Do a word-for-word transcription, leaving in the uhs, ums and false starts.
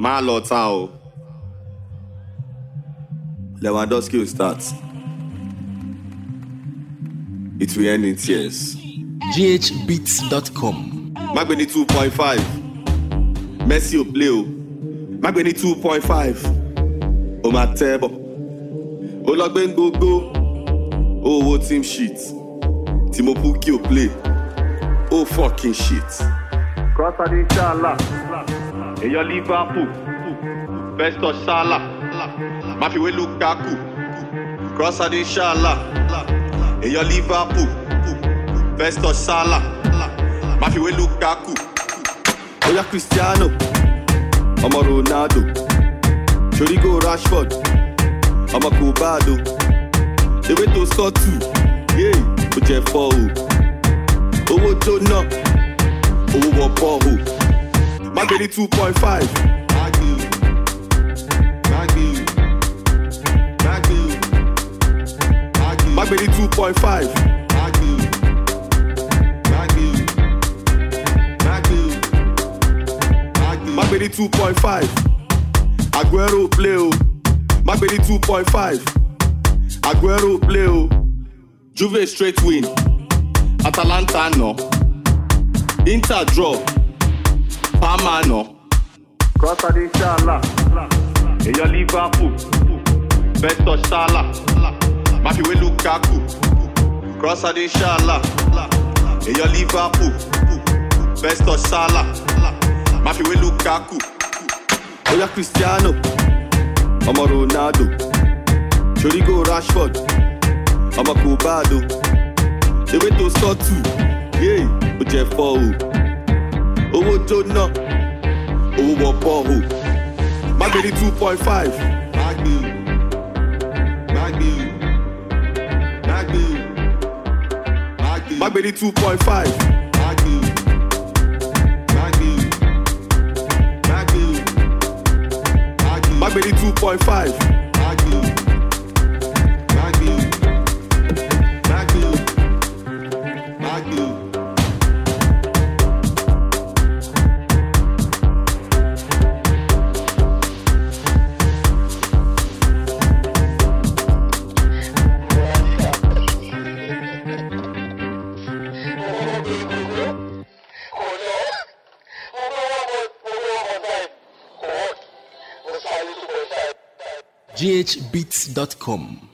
má lọ ta o. Lewandowski will start. It will end in tears. G H beats dot com. Magbeni two point five. Messi will play o. Magbeni two point five. O ma tebo. O logben go go. O wo team shit. Timo Pukki will play. Oh fucking shit. Cross at inshallah. Et your Liverpool. Best of Salah. Mafiwe Lukaku. Cross at inshallah. Et your Liverpool. Best of Salah. Mafiwe Lukaku. Oya Cristiano. Omo Ronaldo. Chorigo Rashford. Omo Kobado. They went to score two. Yeah, put your four. Owo Jona. Owo Wopo. Magbeni two point five. Maggie. Maggie. Maggie. Maggie. Magbeni two point five. Maggie. Maggie. Maggie. Maggie. Magbeni two point five. Aguero play o. Magbeni two point five. Aguero play o. Juve straight win. Atalanta no. Inter draw. Parma no. Cross at inshallah. Et your Liverpool. Best of Salah. Mafiwe Lukaku. Cross at inshallah. Et your Liverpool. Best of Salah. Mafiwe Lukaku. Oya Cristiano. Omo Ronaldo. Chorigo Rashford. Omo Kobado. They went to score two. Yeah, put your four. Owo Jona. Owo Wopo. Magbeni two point five. Maggie. Maggie. Maggie. Maggie. Magbeni two point five. Maggie. Maggie. Maggie. Maggie. Magbeni two point five. Maggie. Maggie. Maggie. Maggie. G H beats dot com.